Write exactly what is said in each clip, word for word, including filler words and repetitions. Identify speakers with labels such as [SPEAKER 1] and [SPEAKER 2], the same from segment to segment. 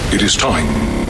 [SPEAKER 1] It is time.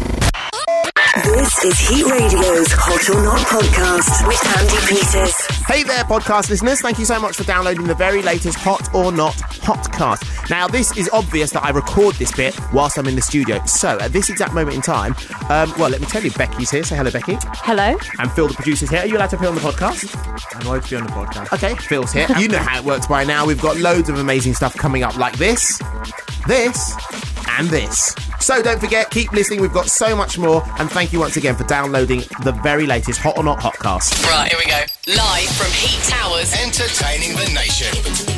[SPEAKER 2] This is Heat Radio's Hot or Not podcast with Andy Peters.
[SPEAKER 3] Hey there, podcast listeners. Thank you so much for downloading the very latest Hot or Not Hotcast. Now, this is obvious that I record this bit whilst I'm in the studio. So, at this exact moment in time, um, well, let me tell you, Becky's here. Say hello, Becky.
[SPEAKER 4] Hello.
[SPEAKER 3] And Phil, the producer's here. Are you allowed to appear on the podcast?
[SPEAKER 5] I'm allowed to be on the podcast.
[SPEAKER 3] Okay, Phil's here. You know how it works by now. We've got loads of amazing stuff coming up like this, this, and this. So don't forget, keep listening. We've got so much more. And thank you once again for downloading the very latest Hot or Not Hotcast.
[SPEAKER 6] Right, here we go. Live from Heat Towers.
[SPEAKER 1] Entertaining the nation.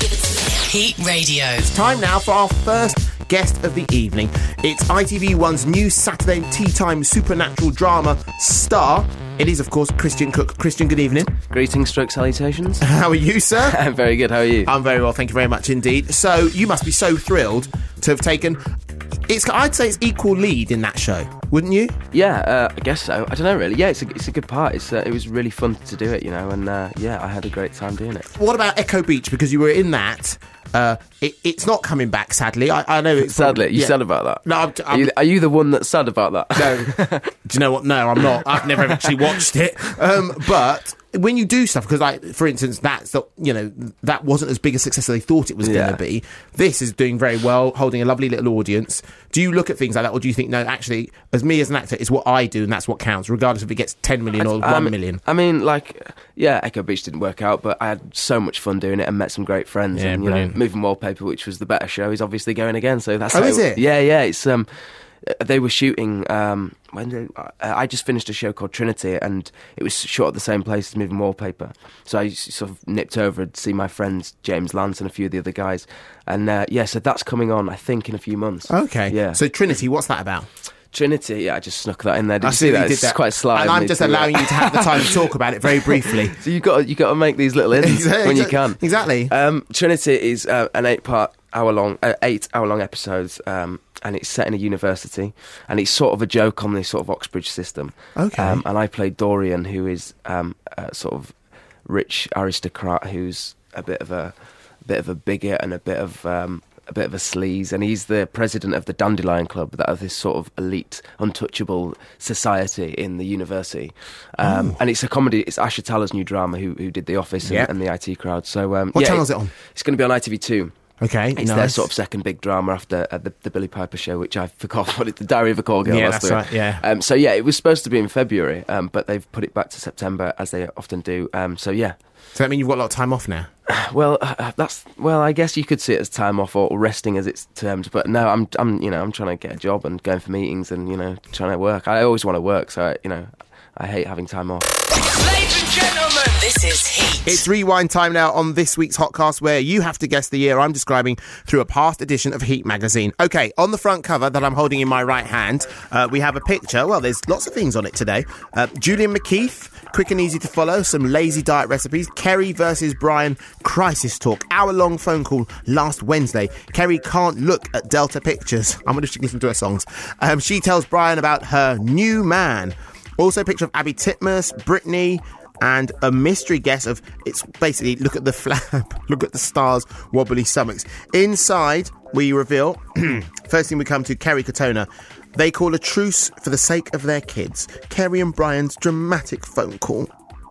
[SPEAKER 6] Heat Radio.
[SPEAKER 3] It's time now for our first guest of the evening. It's I T V one's new Saturday tea time supernatural drama star. It is, of course, Christian Cook. Christian, good evening.
[SPEAKER 7] Greetings, stroke salutations.
[SPEAKER 3] How are you, sir?
[SPEAKER 7] I'm very good. How are you?
[SPEAKER 3] I'm very well, thank you very much indeed. So you must be so thrilled to have taken... It's, I'd say it's equal lead in that show, wouldn't you?
[SPEAKER 7] Yeah, uh, I guess so. I don't know, really. Yeah, it's a, it's a good part. It's uh, it was really fun to do it, you know, and uh, yeah, I had a great time doing it.
[SPEAKER 3] What about Echo Beach? Because you were in that. Uh, it, it's not coming back, sadly. I, I know it's...
[SPEAKER 7] Sadly?
[SPEAKER 3] Probably,
[SPEAKER 7] you
[SPEAKER 3] yeah.
[SPEAKER 7] sad about that?
[SPEAKER 3] No, I'm, I'm,
[SPEAKER 7] are, you, are you the one that's sad about that?
[SPEAKER 3] No. Do you know what? No, I'm not. I've never actually watched it. Um, but... When you do stuff, because, like, for instance, that's the, you know, that wasn't as big a success as they thought it was
[SPEAKER 7] Yeah.
[SPEAKER 3] going to be. This is doing very well, holding a lovely little audience. Do you look at things like that, or do you think, no, actually, as me as an actor, it's what I do, and that's what counts, regardless if it gets ten million or
[SPEAKER 7] I,
[SPEAKER 3] one
[SPEAKER 7] mean,
[SPEAKER 3] million?
[SPEAKER 7] I mean, like, yeah, Echo Beach didn't work out, but I had so much fun doing it and met some great friends.
[SPEAKER 3] Yeah,
[SPEAKER 7] and, you
[SPEAKER 3] brilliant.
[SPEAKER 7] know, Moving Wallpaper, which was the better show, is obviously going again. So that's
[SPEAKER 3] Oh,
[SPEAKER 7] how
[SPEAKER 3] is it?
[SPEAKER 7] Yeah, yeah. It's um, they were shooting. Um, when did, uh, I just finished a show called Trinity, and it was shot at the same place as Moving Wallpaper. So I sort of nipped over to see my friends James Lance and a few of the other guys, and uh, yeah, so that's coming on, I think, in a few months.
[SPEAKER 3] Okay.
[SPEAKER 7] Yeah.
[SPEAKER 3] So Trinity, what's that about?
[SPEAKER 7] Trinity, yeah, I just snuck that in there. Did
[SPEAKER 3] I
[SPEAKER 7] you see that?
[SPEAKER 3] you did
[SPEAKER 7] It's
[SPEAKER 3] that.
[SPEAKER 7] quite sly.
[SPEAKER 3] And
[SPEAKER 7] of
[SPEAKER 3] I'm
[SPEAKER 7] me
[SPEAKER 3] just
[SPEAKER 7] to, uh,
[SPEAKER 3] allowing you to have the time to talk about it very briefly.
[SPEAKER 7] So you got you got to make these little ins when you can.
[SPEAKER 3] Exactly.
[SPEAKER 7] Um, Trinity is uh, an eight-part, hour-long, uh, eight-hour-long episodes, um, and it's set in a university, and it's sort of a joke on this sort of Oxbridge system.
[SPEAKER 3] Okay.
[SPEAKER 7] Um, and I play Dorian, who is um, a sort of rich aristocrat who's a bit of a, a bit of a bigot and a bit of um, a bit of a sleaze, and he's the president of the Dandelion Club, that are this sort of elite, untouchable society in the university. Um, and it's a comedy. It's Asher Taller's new drama, who who did The Office and,
[SPEAKER 3] Yeah.
[SPEAKER 7] and the I T Crowd. So um,
[SPEAKER 3] What
[SPEAKER 7] yeah,
[SPEAKER 3] channel is it on?
[SPEAKER 7] It's going to be on I T V two.
[SPEAKER 3] Okay,
[SPEAKER 7] It's
[SPEAKER 3] nice.
[SPEAKER 7] their sort of second big drama after uh, the, the Billy Piper show, which I forgot what it, the Diary of a Call Girl.
[SPEAKER 3] Yeah,
[SPEAKER 7] was
[SPEAKER 3] that's
[SPEAKER 7] the-
[SPEAKER 3] right, yeah.
[SPEAKER 7] Um, so yeah, it was supposed to be in February, um, but they've put it back to September, as they often do. Um, so yeah,
[SPEAKER 3] So that means you've got a lot of time off now?
[SPEAKER 7] well, uh, that's well, I guess you could see it as time off or resting, as it's termed. But no, I'm, I'm, you know, I'm trying to get a job and going for meetings and you know, trying to work. I always want to work, so I, you know, I hate having time off.
[SPEAKER 6] Ladies and gentlemen, this is Heat.
[SPEAKER 3] It's rewind time now on this week's Hotcast, where you have to guess the year I'm describing through a past edition of Heat magazine. Okay, on the front cover that I'm holding in my right hand, uh, we have a picture. Well, there's lots of things on it today. Uh, Julian McKeith, quick and easy to follow, some lazy diet recipes. Kerry versus Brian, crisis talk, hour-long phone call last Wednesday. Kerry can't look at Delta Pictures. I'm going to listen to her songs. Um, she tells Brian about her new man. Also a picture of Abby Titmus, Brittany, and a mystery guess of, it's basically, look at the flap, look at the stars, wobbly stomachs. Inside, we reveal, first thing we come to, Kerry Katona. They call a truce for the sake of their kids. Kerry and Brian's dramatic phone call.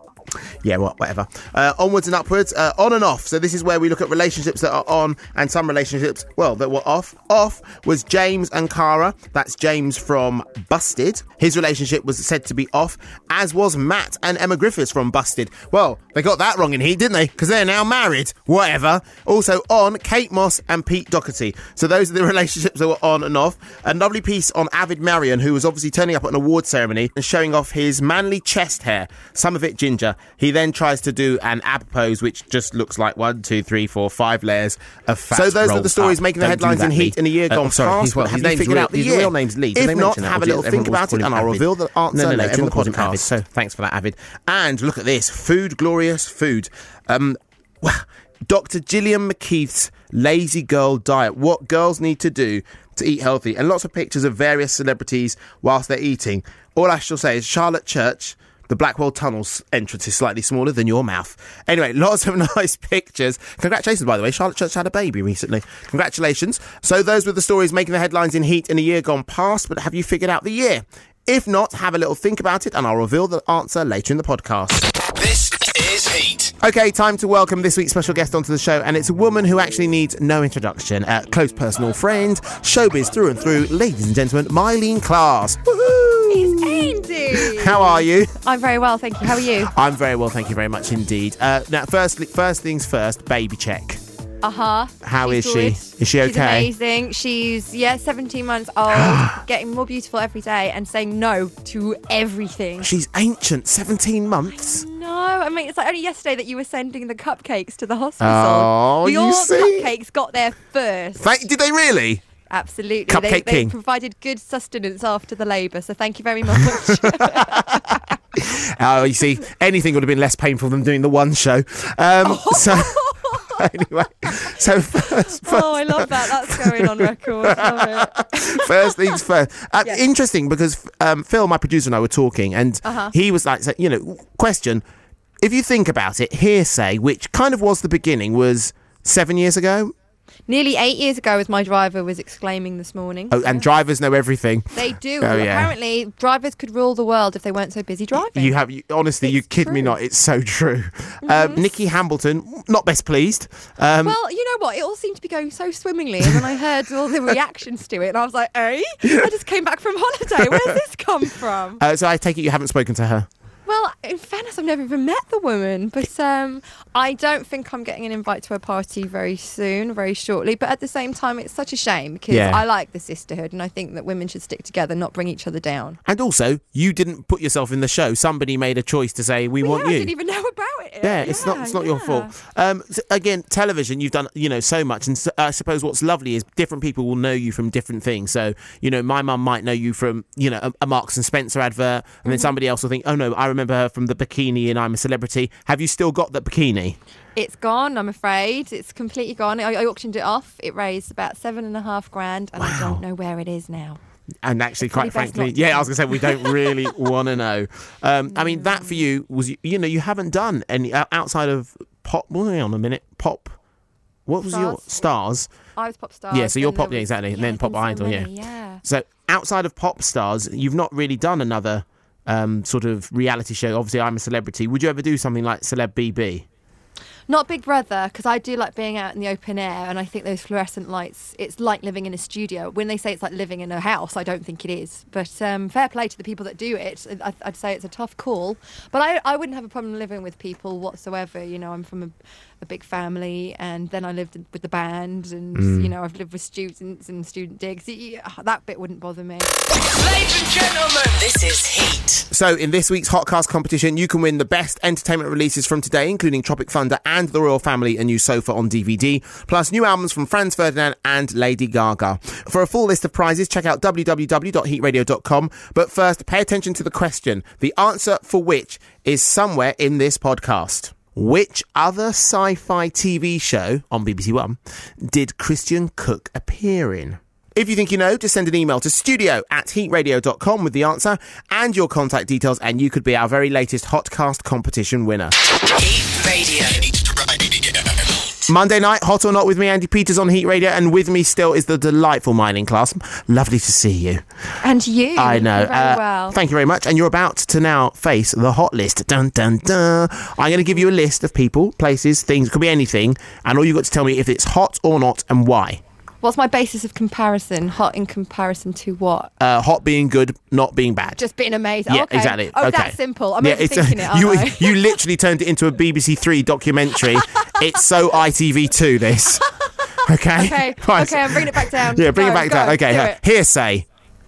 [SPEAKER 3] Yeah, well, whatever. Uh, onwards and upwards, uh, on and off. So this is where we look at relationships that are on and some relationships, well, that were off. Off was James and Cara. That's James from Busted. His relationship was said to be off, as was Matt and Emma Griffiths from Busted. Well, they got that wrong in Heat, didn't they? Because they're now married. Whatever. Also on, Kate Moss and Pete Doherty. So those are the relationships that were on and off. A lovely piece on Avid Marion, who was obviously turning up at an award ceremony and showing off his manly chest hair, some of it ginger. He then tries to do an ab pose, which just looks like one, two, three, four, five layers of fat. So those are the stories up.
[SPEAKER 7] Ah,
[SPEAKER 3] making
[SPEAKER 7] Don't
[SPEAKER 3] the headlines
[SPEAKER 7] do that,
[SPEAKER 3] in Heat
[SPEAKER 7] Lee.
[SPEAKER 3] in a year
[SPEAKER 7] Uh,
[SPEAKER 3] gone
[SPEAKER 7] oh, sorry,
[SPEAKER 3] past.
[SPEAKER 7] his- well,
[SPEAKER 3] Have
[SPEAKER 7] his
[SPEAKER 3] you
[SPEAKER 7] name's
[SPEAKER 3] figured
[SPEAKER 7] real-
[SPEAKER 3] out the
[SPEAKER 7] his
[SPEAKER 3] year?
[SPEAKER 7] real name's Lee. Did
[SPEAKER 3] If
[SPEAKER 7] they
[SPEAKER 3] not,
[SPEAKER 7] mention that,
[SPEAKER 3] have a
[SPEAKER 7] or
[SPEAKER 3] little
[SPEAKER 7] did
[SPEAKER 3] think
[SPEAKER 7] everyone
[SPEAKER 3] about
[SPEAKER 7] call
[SPEAKER 3] it
[SPEAKER 7] him
[SPEAKER 3] and I'll
[SPEAKER 7] Avid?
[SPEAKER 3] reveal the answer
[SPEAKER 7] No, no, no,
[SPEAKER 3] later in the
[SPEAKER 7] everyone calls him
[SPEAKER 3] podcast.
[SPEAKER 7] Avid.
[SPEAKER 3] So thanks for that, Avid. And look at this. Food, glorious food. Um, well, Doctor Gillian McKeith's Lazy Girl Diet. What girls need to do to eat healthy. And lots of pictures of various celebrities whilst they're eating. All I shall say is Charlotte Church, The Blackwell Tunnel's entrance is slightly smaller than your mouth. Anyway, lots of nice pictures. Congratulations, by the way. Charlotte Church had a baby recently. Congratulations. So those were the stories making the headlines in Heat in a year gone past, but have you figured out the year? If not, have a little think about it and I'll reveal the answer later in the podcast.
[SPEAKER 6] This is Heat.
[SPEAKER 3] Okay, time to welcome this week's special guest onto the show, and it's a woman who actually needs no introduction. A close personal friend, showbiz through and through, ladies and gentlemen, Mylene Klass. Woohoo!
[SPEAKER 1] It's Andy.
[SPEAKER 3] How are you?
[SPEAKER 1] I'm very well, thank you. How are you?
[SPEAKER 3] I'm very well, thank you very much indeed. Uh, now, firstly, first things first, baby check.
[SPEAKER 1] Uh-huh.
[SPEAKER 3] How
[SPEAKER 1] She's
[SPEAKER 3] is
[SPEAKER 1] good.
[SPEAKER 3] she? Is she okay?
[SPEAKER 1] She's amazing. She's, yeah, seventeen months old, getting more beautiful every day and saying no to everything.
[SPEAKER 3] She's ancient, seventeen months.
[SPEAKER 1] No, I mean, it's like only yesterday that you were sending the cupcakes to the hospital.
[SPEAKER 3] Oh,
[SPEAKER 1] Your
[SPEAKER 3] you see?
[SPEAKER 1] cupcakes got there first.
[SPEAKER 3] Thank, did they really?
[SPEAKER 1] Absolutely.
[SPEAKER 3] Cupcake
[SPEAKER 1] they, they
[SPEAKER 3] king.
[SPEAKER 1] provided good sustenance after the labour, so thank you very much.
[SPEAKER 3] Oh, you see, anything would have been less painful than doing the one show. Um, so, anyway, so first, first,
[SPEAKER 1] Oh, I love that. That's going on record. Love it.
[SPEAKER 3] first things first. Uh,
[SPEAKER 1] Yes.
[SPEAKER 3] Interesting because um, Phil, my producer, and I were talking, and
[SPEAKER 1] Uh-huh.
[SPEAKER 3] he was like, you know, question. If you think about it, Hearsay, which kind of was the beginning, was seven years ago.
[SPEAKER 1] Nearly eight years ago, as my driver was exclaiming this morning.
[SPEAKER 3] Oh, and drivers know everything.
[SPEAKER 1] They do.
[SPEAKER 3] Oh, yeah.
[SPEAKER 1] Apparently, drivers could rule the world if they weren't so busy driving.
[SPEAKER 3] You have, you, honestly, you
[SPEAKER 1] It's
[SPEAKER 3] kid me
[SPEAKER 1] true.
[SPEAKER 3] not. It's so true. Um, Nikki Hambleton, not best pleased. Um,
[SPEAKER 1] Well, you know what? It all seemed to be going so swimmingly, and then I heard all the reactions to it, and I was like, "Eh? I just came back from holiday. Where's this come from?"
[SPEAKER 3] uh, so I take it you haven't spoken to her.
[SPEAKER 1] Well, in fairness, I've never even met the woman, but um, I don't think I'm getting an invite to a party very soon, very shortly. But at the same time, it's such a shame because
[SPEAKER 3] Yeah.
[SPEAKER 1] I like the sisterhood, and I think that women should stick together, not bring each other down.
[SPEAKER 3] And also, you didn't put yourself in the show. Somebody made a choice to say, we
[SPEAKER 1] But
[SPEAKER 3] want
[SPEAKER 1] yeah,
[SPEAKER 3] you.
[SPEAKER 1] I didn't even know about it.
[SPEAKER 3] Yeah, it's not it's not your
[SPEAKER 1] yeah.
[SPEAKER 3] fault. Um, so again, television, you've done you know so much, and so, I suppose what's lovely is different people will know you from different things. So you know, my mum might know you from you know a, a Marks and Spencer advert, and then somebody else will think, oh no, I remember her from the bikini and I'm a Celebrity. Have you still got that bikini?
[SPEAKER 1] It's gone, I'm afraid. It's completely gone. I, I auctioned it off. It raised about seven and a half grand, and I don't know where it is now.
[SPEAKER 3] And actually,
[SPEAKER 1] It's probably
[SPEAKER 3] quite
[SPEAKER 1] best
[SPEAKER 3] frankly,
[SPEAKER 1] not to
[SPEAKER 3] yeah,
[SPEAKER 1] know.
[SPEAKER 3] I was going to say, we don't really want to know. Um, I mean, that for you was, you know, you haven't done any uh, outside of pop. Well, hang on a minute. Pop. What was your
[SPEAKER 1] Stars.
[SPEAKER 3] stars?
[SPEAKER 1] I was Pop Stars.
[SPEAKER 3] Yeah, so you're
[SPEAKER 1] then
[SPEAKER 3] pop,
[SPEAKER 1] there
[SPEAKER 3] yeah,
[SPEAKER 1] was-
[SPEAKER 3] exactly, and then
[SPEAKER 1] there's
[SPEAKER 3] Pop
[SPEAKER 1] been so
[SPEAKER 3] Idol, yeah.
[SPEAKER 1] many, yeah.
[SPEAKER 3] So outside of Pop Stars, you've not really done another um, sort of reality show. Obviously, I'm a Celebrity. Would you ever do something like Celeb B B?
[SPEAKER 1] Not Big Brother, because I do like being out in the open air, and I think those fluorescent lights, it's like living in a studio. When they say it's like living in a house, I don't think it is. But um, fair play to the people that do it. I, I'd say it's a tough call. But I, I wouldn't have a problem living with people whatsoever. You know, I'm from a, a big family, and then I lived with the band, and,
[SPEAKER 3] Mm.
[SPEAKER 1] you know, I've lived with students and student digs. Yeah, that bit wouldn't bother me.
[SPEAKER 6] Ladies and gentlemen, this is Heat.
[SPEAKER 3] So in this week's Hotcast competition, you can win the best entertainment releases from today, including Tropic Thunder and The Royal Family, a new sofa on D V D, plus new albums from Franz Ferdinand and Lady Gaga. For a full list of prizes, check out w w w dot heat radio dot com. But first, pay attention to the question, the answer for which is somewhere in this podcast. Which other sci-fi T V show on B B C One did Christian Cook appear in? If you think you know, just send an email to studio at heat radio dot com with the answer and your contact details, and you could be our very latest Hotcast competition winner.
[SPEAKER 6] Heat Radio.
[SPEAKER 3] Monday night, Hot or Not with me, Andy Peters on Heat Radio, and with me still is the delightful Mylene Klass. Lovely to see you.
[SPEAKER 1] And you.
[SPEAKER 3] I know.
[SPEAKER 1] You're very
[SPEAKER 3] Uh,
[SPEAKER 1] well.
[SPEAKER 3] Thank you very much. And you're about to now face the hot list. Dun, dun, dun. I'm going to give you a list of people, places, things. It could be anything. And all you've got to tell me if it's hot or not and why.
[SPEAKER 1] What's my basis of comparison? Hot in comparison to what?
[SPEAKER 3] Uh, hot being good, not being bad.
[SPEAKER 1] Just being amazing.
[SPEAKER 3] Yeah,
[SPEAKER 1] okay.
[SPEAKER 3] exactly.
[SPEAKER 1] Oh,
[SPEAKER 3] Okay.
[SPEAKER 1] that's simple. I'm
[SPEAKER 3] Yeah, it's
[SPEAKER 1] overthinking it, aren't
[SPEAKER 3] you,
[SPEAKER 1] I?
[SPEAKER 3] you literally turned it into a B B C Three documentary. It's so I T V two, this. Okay?
[SPEAKER 1] Okay,
[SPEAKER 3] Right.
[SPEAKER 1] okay, I'm bringing it back down.
[SPEAKER 3] Yeah, bring
[SPEAKER 1] Go,
[SPEAKER 3] it back
[SPEAKER 1] go,
[SPEAKER 3] down. Okay,
[SPEAKER 1] do
[SPEAKER 3] uh,
[SPEAKER 1] it.
[SPEAKER 3] Hearsay.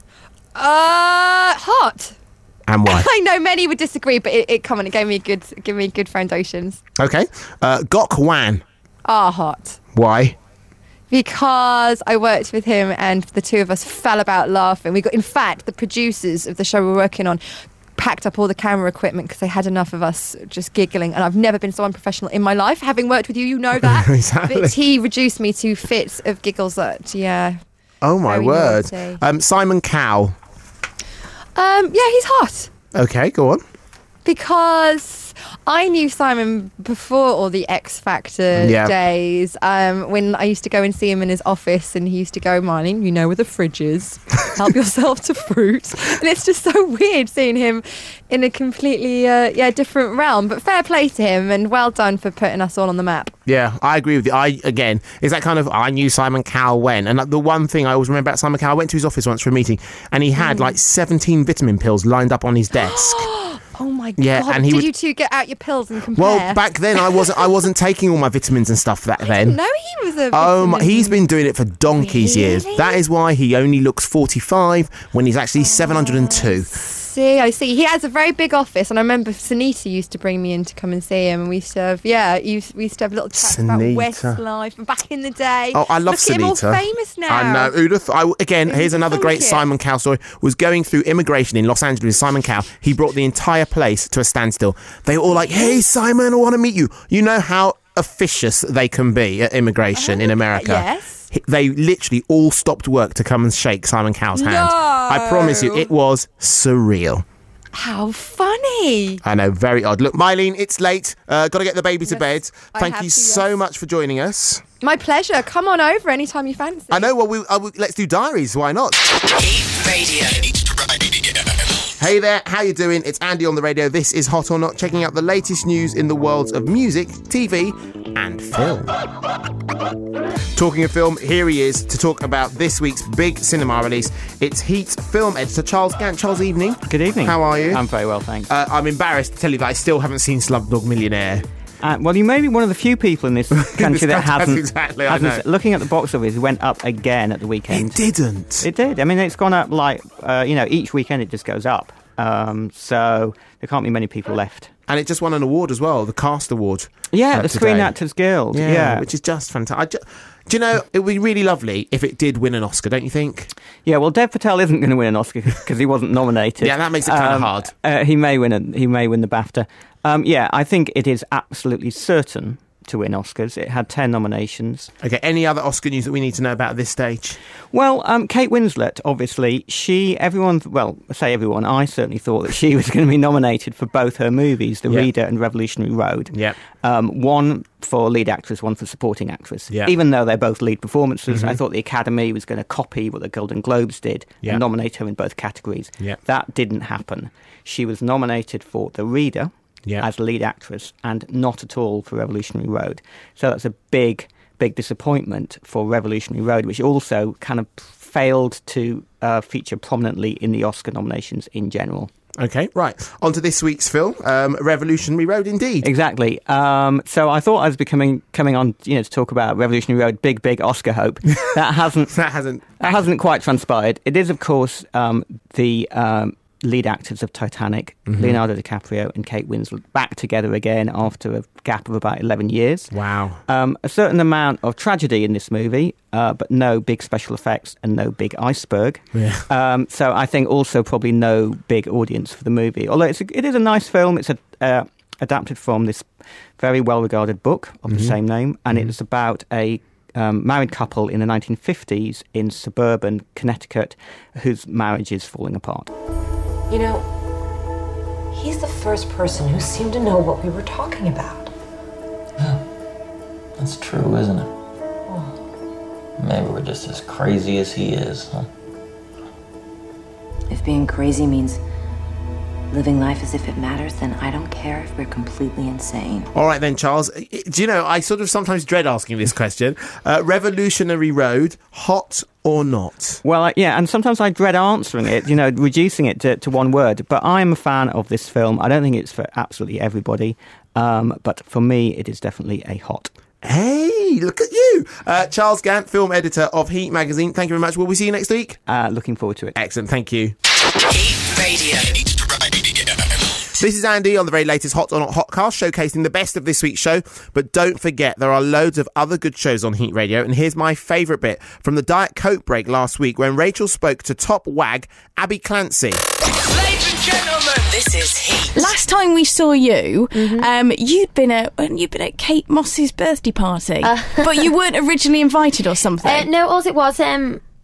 [SPEAKER 1] Uh, hot.
[SPEAKER 3] And why?
[SPEAKER 1] I know many would disagree, but it, it come on, it gave me good, give me good foundations.
[SPEAKER 3] Okay. Uh, Gok Wan.
[SPEAKER 1] Ah, hot.
[SPEAKER 3] Why?
[SPEAKER 1] Because I worked with him and the two of us fell about laughing. We got, in fact, the producers of the show we're working on packed up all the camera equipment because they had enough of us just giggling. And I've never been so unprofessional in my life. Having worked with you, you know that.
[SPEAKER 3] Exactly.
[SPEAKER 1] But he reduced me to fits of giggles that, yeah.
[SPEAKER 3] Oh my
[SPEAKER 1] Very
[SPEAKER 3] word.
[SPEAKER 1] naughty.
[SPEAKER 3] Um, Simon Cowell.
[SPEAKER 1] Um, yeah, he's hot.
[SPEAKER 3] Okay, go on.
[SPEAKER 1] Because I knew Simon before all the X Factor
[SPEAKER 3] Yeah.
[SPEAKER 1] days, um, when I used to go and see him in his office, and he used to go, Marlene, you know where the fridge is. Help yourself to fruit. And it's just so weird seeing him in a completely uh, yeah different realm. But fair play to him, and well done for putting us all on the map.
[SPEAKER 3] Yeah, I agree with you. I again, it's that kind of I knew Simon Cowell when, and the one thing I always remember about Simon Cowell, I went to his office once for a meeting, and he had
[SPEAKER 1] Mm.
[SPEAKER 3] like seventeen vitamin pills lined up on his desk.
[SPEAKER 1] Oh my
[SPEAKER 3] Yeah,
[SPEAKER 1] god!
[SPEAKER 3] and he
[SPEAKER 1] Did
[SPEAKER 3] would-
[SPEAKER 1] you two get out your pills and compare?
[SPEAKER 3] Well, back then I wasn't. I wasn't taking all my vitamins and stuff back then.
[SPEAKER 1] No, he was a.
[SPEAKER 3] Oh, my,
[SPEAKER 1] vitamin-
[SPEAKER 3] he's been doing it for donkey's years.
[SPEAKER 1] Really?
[SPEAKER 3] That is why he only looks forty-five when he's actually seven hundred and two.
[SPEAKER 1] See, I see. He has a very big office, and I remember Sunita used to bring me in to come and see him, and we used to have, yeah, we used, we used to have little chats about
[SPEAKER 3] Sunita.
[SPEAKER 1] Westlife back in the day.
[SPEAKER 3] Oh, I love
[SPEAKER 1] Look at him all
[SPEAKER 3] Sunita.
[SPEAKER 1] famous now.
[SPEAKER 3] I know. Who'd have th- I, again,
[SPEAKER 1] Who'd
[SPEAKER 3] here's
[SPEAKER 1] have
[SPEAKER 3] another
[SPEAKER 1] thunk
[SPEAKER 3] great
[SPEAKER 1] it?
[SPEAKER 3] Simon Cowell story. Was going through immigration in Los Angeles. Simon Cowell. He brought the entire place to a standstill. They were all like, "Hey, Simon, I want to meet you." You know how officious they can be at immigration in America.
[SPEAKER 1] Yes.
[SPEAKER 3] He- They literally all stopped work to come and shake Simon Cowell's hand. I promise you, it was surreal.
[SPEAKER 1] How funny.
[SPEAKER 3] I know, very odd. Look, Mylene, it's late. Uh, got to get the baby to
[SPEAKER 1] Yes,
[SPEAKER 3] bed.
[SPEAKER 1] I
[SPEAKER 3] Thank
[SPEAKER 1] have
[SPEAKER 3] you
[SPEAKER 1] to,
[SPEAKER 3] so
[SPEAKER 1] yes.
[SPEAKER 3] much for joining us.
[SPEAKER 1] My pleasure. Come on over anytime you fancy.
[SPEAKER 3] I know. Well, we, uh, we let's do diaries. Why not?
[SPEAKER 6] Heat Radio.
[SPEAKER 3] Hey there, how you doing? It's Andy on the radio. This is Hot or Not, checking out the latest news in the worlds of music, T V, and film. Talking of film, here he is to talk about this week's big cinema release. It's Heat film editor Charles Gant. Charles, evening.
[SPEAKER 4] Good evening.
[SPEAKER 3] How are you?
[SPEAKER 4] I'm very well, thanks.
[SPEAKER 3] Uh, I'm embarrassed to tell you that I still haven't seen Slumdog Millionaire.
[SPEAKER 4] Uh, well, you may be one of the few people in this country that
[SPEAKER 3] country,
[SPEAKER 4] hasn't.
[SPEAKER 3] exactly, I
[SPEAKER 4] hasn't
[SPEAKER 3] know.
[SPEAKER 4] Looking at the box office, it went up again at the weekend.
[SPEAKER 3] It didn't.
[SPEAKER 4] It did. I mean, it's gone up like, uh, you know, each weekend it just goes up. Um, so there can't be many people left.
[SPEAKER 3] And it just won an award as well, the Cast Award.
[SPEAKER 4] Yeah,
[SPEAKER 3] uh,
[SPEAKER 4] the Screen
[SPEAKER 3] today.
[SPEAKER 4] Actors Guild.
[SPEAKER 3] Yeah,
[SPEAKER 4] Yeah.
[SPEAKER 3] which is just fantastic. Do you know, it would be really lovely if it did win an Oscar, don't you think?
[SPEAKER 4] Yeah, well, Dev Patel isn't going to win an Oscar because he wasn't nominated.
[SPEAKER 3] Yeah, that makes it kinda hard.
[SPEAKER 4] Uh, he may win. A, he may win the BAFTA. Um, yeah, I think it is absolutely certain to win Oscars. It had ten nominations.
[SPEAKER 3] Okay, any other Oscar news that we need to know about at this stage?
[SPEAKER 4] Well, um, Kate Winslet, obviously, she, everyone, well, I say everyone, I certainly thought that she was going to be nominated for both her movies, The
[SPEAKER 3] Yeah.
[SPEAKER 4] Reader and Revolutionary Road.
[SPEAKER 3] Yeah.
[SPEAKER 4] Um, one for lead actress, one for supporting actress.
[SPEAKER 3] Yeah.
[SPEAKER 4] Even though they're both lead performances,
[SPEAKER 3] Mhm.
[SPEAKER 4] I thought the Academy was going to copy what the Golden Globes did
[SPEAKER 3] Yeah.
[SPEAKER 4] and nominate her in both categories.
[SPEAKER 3] Yeah.
[SPEAKER 4] That didn't happen. She was nominated for The Reader
[SPEAKER 3] Yeah.
[SPEAKER 4] as lead actress and not at all for Revolutionary Road. So that's a big, big disappointment for Revolutionary Road, which also kind of failed to uh, feature prominently in the Oscar nominations in general.
[SPEAKER 3] Okay, right. On to this week's film, um, Revolutionary Road, indeed.
[SPEAKER 4] Exactly. Um, so I thought I was becoming coming on, you know, to talk about Revolutionary Road, big, big Oscar hope. That hasn't
[SPEAKER 3] That hasn't...
[SPEAKER 4] that hasn't quite transpired. It is, of course, um, the um, lead actors of Titanic,
[SPEAKER 3] Mm-hmm.
[SPEAKER 4] Leonardo DiCaprio and Kate Winslet, back together again after a gap of about eleven years.
[SPEAKER 3] Wow.
[SPEAKER 4] Um, a certain amount of tragedy in this movie, uh, but no big special effects and no big iceberg.
[SPEAKER 3] Yeah.
[SPEAKER 4] Um, so I think also probably no big audience for the movie. Although it's a, it is a nice film. It's a, uh, adapted from this very well-regarded book of the same name, and it's about a um, married couple in the nineteen fifties in suburban Connecticut whose marriage is falling apart.
[SPEAKER 5] You know, he's the first person who seemed to know what we were talking about.
[SPEAKER 8] That's true, isn't it? Maybe we're just as crazy as he is, huh?
[SPEAKER 9] If being crazy means living life as if it matters, then I don't care if we're completely insane.
[SPEAKER 3] All right then, Charles. Do you know, I sort of sometimes dread asking this question. Uh, Revolutionary Road, hot or not?
[SPEAKER 4] Well, I- yeah, and sometimes I dread answering it, you know, reducing it to, to one word. But I'm a fan of this film. I don't think it's for absolutely everybody. Um, but for me, it is definitely a hot.
[SPEAKER 3] Hey, look at you. Uh, Charles Gant, film editor of Heat magazine. Thank you very much. Will we see you next week?
[SPEAKER 4] Uh, looking forward to it.
[SPEAKER 3] Excellent. Thank you.
[SPEAKER 6] Heat Radio.
[SPEAKER 3] This is Andy on the very latest Hot or Not Hotcast, showcasing the best of this week's show. But don't forget, there are loads of other good shows on Heat Radio. And here's my favourite bit from the Diet Coke break last week when Rachel spoke to top wag Abby Clancy.
[SPEAKER 6] Ladies and gentlemen, this is Heat.
[SPEAKER 10] Last time we saw you, um, you'd been at you'd been at Kate Moss's birthday party, but you weren't originally invited or something.
[SPEAKER 11] Uh, no, all it was, um,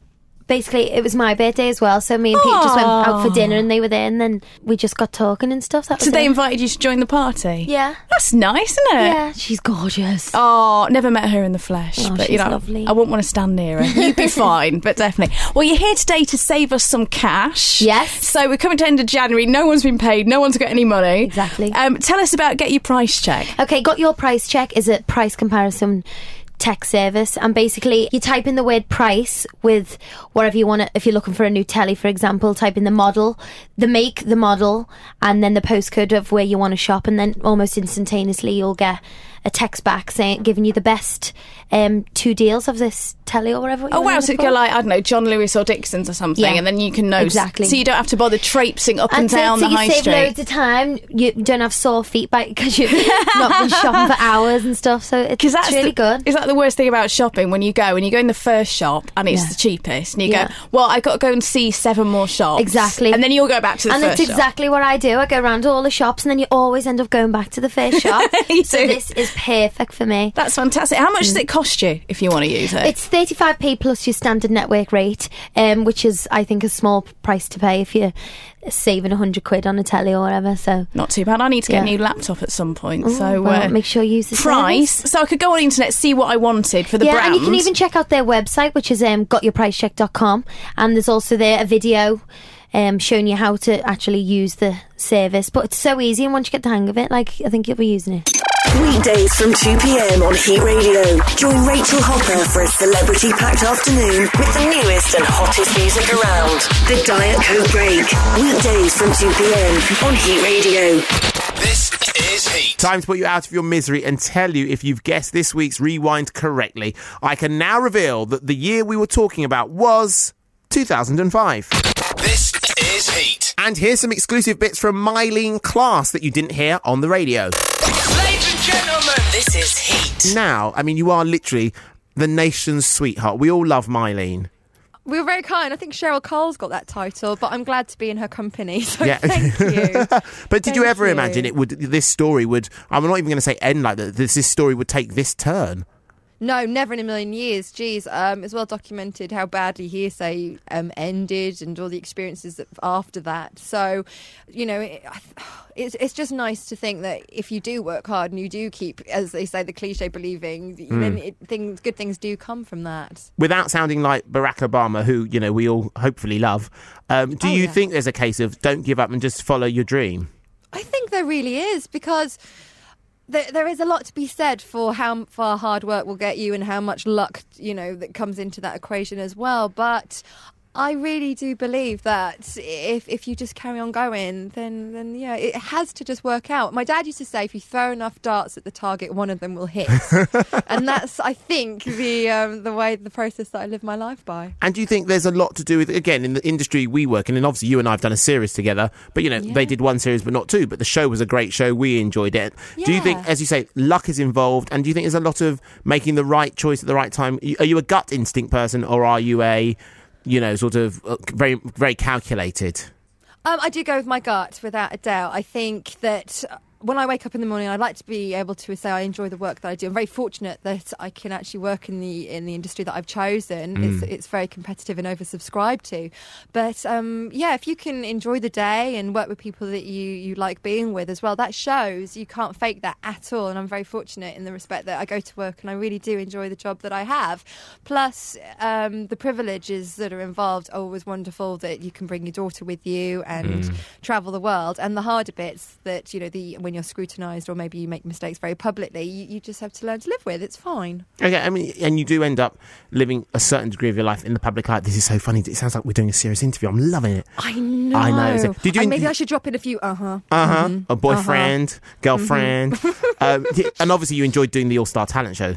[SPEAKER 11] basically it was my birthday as well, so me and Pete just went out for dinner and they were there, and then we just got talking and stuff. That was
[SPEAKER 10] So they
[SPEAKER 11] it.
[SPEAKER 10] invited you to join the party?
[SPEAKER 11] Yeah.
[SPEAKER 10] That's nice, isn't it?
[SPEAKER 11] Yeah, she's gorgeous.
[SPEAKER 10] Oh, never met her in the flesh.
[SPEAKER 11] Oh,
[SPEAKER 10] but
[SPEAKER 11] she's
[SPEAKER 10] you know,
[SPEAKER 11] lovely.
[SPEAKER 10] I wouldn't want to stand near her. You'd be fine, but definitely. Well, you're here today to save us some cash.
[SPEAKER 11] Yes.
[SPEAKER 10] So we're coming to the end of January. No one's been paid. No one's got any money.
[SPEAKER 11] Exactly.
[SPEAKER 10] Um, tell us about Get Your Price Check.
[SPEAKER 11] Okay, Got Your Price Check is a price comparison tech service, and basically you type in the word price with whatever you want to. If you're looking for a new telly, for example, type in the model, the make, the model, and then the postcode of where you want to shop, and then almost instantaneously you'll get a text back saying, giving you the best um, two deals of this telly or whatever.
[SPEAKER 10] Oh wow, so it go like, I don't know, John Lewis or Dixon's or something,
[SPEAKER 11] Yeah,
[SPEAKER 10] and then you can know.
[SPEAKER 11] exactly.
[SPEAKER 10] So you don't have to bother traipsing up and,
[SPEAKER 11] And so,
[SPEAKER 10] down
[SPEAKER 11] so
[SPEAKER 10] the
[SPEAKER 11] you
[SPEAKER 10] high
[SPEAKER 11] save
[SPEAKER 10] street.
[SPEAKER 11] loads of time. You don't have sore feet because you've not been shopping for hours and stuff. So it's,
[SPEAKER 10] Because that's
[SPEAKER 11] it's really
[SPEAKER 10] the,
[SPEAKER 11] good.
[SPEAKER 10] Is that the worst thing about shopping? When you go and you go in the first shop and it's
[SPEAKER 11] Yeah.
[SPEAKER 10] the cheapest, and you
[SPEAKER 11] Yeah.
[SPEAKER 10] go, well, I got to go and see seven more shops.
[SPEAKER 11] Exactly.
[SPEAKER 10] And then you'll go back to the
[SPEAKER 11] And
[SPEAKER 10] first
[SPEAKER 11] that's
[SPEAKER 10] shop.
[SPEAKER 11] exactly what I do. I go around to all the shops, and then you always end up going back to the first shop.
[SPEAKER 10] You
[SPEAKER 11] So
[SPEAKER 10] do.
[SPEAKER 11] this is perfect for me.
[SPEAKER 10] That's fantastic. How much does it cost you if you want to use it?
[SPEAKER 11] It's thirty-five p plus your standard network rate, um, which is, I think, a small price to pay if you're saving one hundred quid on a telly or whatever. So
[SPEAKER 10] Not too bad. I need to get
[SPEAKER 11] Yeah.
[SPEAKER 10] a new laptop at some point.
[SPEAKER 11] Ooh,
[SPEAKER 10] so
[SPEAKER 11] well,
[SPEAKER 10] uh,
[SPEAKER 11] make sure you use the
[SPEAKER 10] price.
[SPEAKER 11] service.
[SPEAKER 10] So I could go on the internet, see what I wanted for the
[SPEAKER 11] yeah,
[SPEAKER 10] brand.
[SPEAKER 11] and you can even check out their website, which is um, got your price check dot com, and there's also there a video um, showing you how to actually use the service. But it's so easy, and once you get the hang of it, like, I think you'll be using it.
[SPEAKER 2] Weekdays from two p.m. on Heat Radio. Join Rachel Hopper for a celebrity-packed afternoon with the newest and hottest music around. The Diet Coke Break. Weekdays from two p.m. on Heat Radio.
[SPEAKER 3] This is Heat. Time to put you out of your misery and tell you if you've guessed this week's Rewind correctly. I can now reveal that the year we were talking about was two thousand five. This is Heat. And here's some exclusive bits from Mylene Class that you didn't hear on the radio.
[SPEAKER 6] Ladies and gentlemen, this is Heat.
[SPEAKER 3] Now, I mean, you are literally the nation's sweetheart. We all love Mylene.
[SPEAKER 1] We were very kind. I think Cheryl Cole's got that title, but I'm glad to be in her company. So
[SPEAKER 3] Yeah.
[SPEAKER 1] thank you.
[SPEAKER 3] But did you
[SPEAKER 1] Thank
[SPEAKER 3] ever
[SPEAKER 1] you.
[SPEAKER 3] imagine it would? This story would. I'm not even going to say end like that. This, this story would take this turn.
[SPEAKER 1] No, never in a million years. Geez, um, it's well documented how badly Hearsay um, ended and all the experiences that, after that. So, you know, it, it's it's just nice to think that if you do work hard and you do keep, as they say, the cliche believing,
[SPEAKER 3] Mm.
[SPEAKER 1] then it, things, good things do come from that.
[SPEAKER 3] Without sounding like Barack Obama, who you know we all hopefully love, um, do
[SPEAKER 1] Oh,
[SPEAKER 3] you
[SPEAKER 1] yeah.
[SPEAKER 3] think there's a case of don't give up and just follow your dream?
[SPEAKER 1] I think there really is, because there, there is a lot to be said for how far hard work will get you and how much luck, you know, that comes into that equation as well. But I really do believe that if if you just carry on going, then then yeah, it has to just work out. My dad used to say, if you throw enough darts at the target, one of them will hit, and that's, I think, the um, the way the process that I live my life by.
[SPEAKER 3] And do you think there's a lot to do with, again, in the industry we work in, and obviously you and I have done a series together, but, you know,
[SPEAKER 1] Yeah.
[SPEAKER 3] they did one series but not two, but the show was a great show. We enjoyed it. Do you think,
[SPEAKER 1] Yeah.
[SPEAKER 3] as you say, luck is involved, and do you think there's a lot of making the right choice at the right time? Are you a gut instinct person, or are you a, you know, sort of uh, very, very calculated?
[SPEAKER 1] Um, I do go with my gut, without a doubt. I think that when I wake up in the morning, I'd like to be able to say I enjoy the work that I do. I'm very fortunate that I can actually work in the in the industry that I've chosen.
[SPEAKER 3] Mm.
[SPEAKER 1] It's, it's very competitive and oversubscribed to. But um, yeah, if you can enjoy the day and work with people that you, you like being with as well, that shows. You can't fake that at all. And I'm very fortunate in the respect that I go to work and I really do enjoy the job that I have. Plus, um, the privileges that are involved are always wonderful, that you can bring your daughter with you and
[SPEAKER 3] Mm.
[SPEAKER 1] travel the world. And the harder bits that, you know, the when you're scrutinised or maybe you make mistakes very publicly, you, you just have to learn to live with. It's fine.
[SPEAKER 3] Okay, I mean, and you do end up living a certain degree of your life in the public light. This is so funny. It sounds like we're doing a serious interview. I'm loving it.
[SPEAKER 1] I know.
[SPEAKER 3] I know. So, did you?
[SPEAKER 1] And maybe I should drop in a few uh-huh.
[SPEAKER 3] Uh-huh.
[SPEAKER 1] Mhm.
[SPEAKER 3] A boyfriend,
[SPEAKER 1] Uh-huh.
[SPEAKER 3] girlfriend.
[SPEAKER 1] Mhm.
[SPEAKER 3] um, y- and obviously you enjoyed doing the All-Star Talent Show.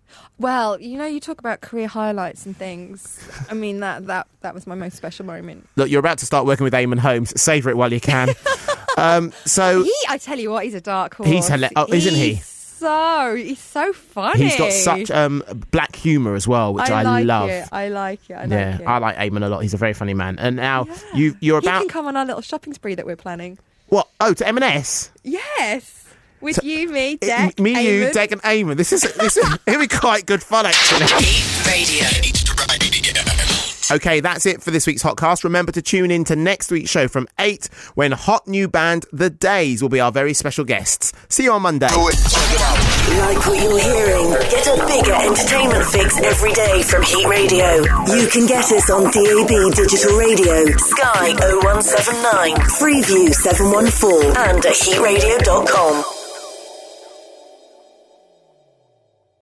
[SPEAKER 1] Well, you know, you talk about career highlights and things. I mean, that that that was my most special moment.
[SPEAKER 3] Look, you're about to start working with Eamon Holmes. Savour it while you can. um, so
[SPEAKER 1] He, I tell you what, he's a dark horse.
[SPEAKER 3] He's hila- oh, isn't he?
[SPEAKER 1] He's so he's so funny.
[SPEAKER 3] he's got such um, black humour as well, which I,
[SPEAKER 1] I like
[SPEAKER 3] love.
[SPEAKER 1] it. I like it. I like
[SPEAKER 3] yeah,
[SPEAKER 1] it.
[SPEAKER 3] I like Eamon a lot. He's a very funny man. And now you, you're
[SPEAKER 1] He
[SPEAKER 3] about...
[SPEAKER 1] can come on our little shopping spree that we're planning.
[SPEAKER 3] What? Oh, to M and S?
[SPEAKER 1] Yes. With
[SPEAKER 3] So-
[SPEAKER 1] you, me,
[SPEAKER 3] It-
[SPEAKER 1] Dec,
[SPEAKER 3] me, you,
[SPEAKER 1] Eamon.
[SPEAKER 3] Dec and Eamon. This is this is it'll be quite good fun, actually.
[SPEAKER 6] Heat Radio.
[SPEAKER 3] Okay, that's it for this week's Hotcast. Remember to tune in to next week's show from eight when hot new band The Days will be our very special guests. See you on Monday.
[SPEAKER 2] Like what you're hearing? Get a bigger entertainment fix every day from Heat Radio. You can get us on D A B Digital Radio, Sky oh one seven nine, Freeview seven one four, and at heat radio dot com.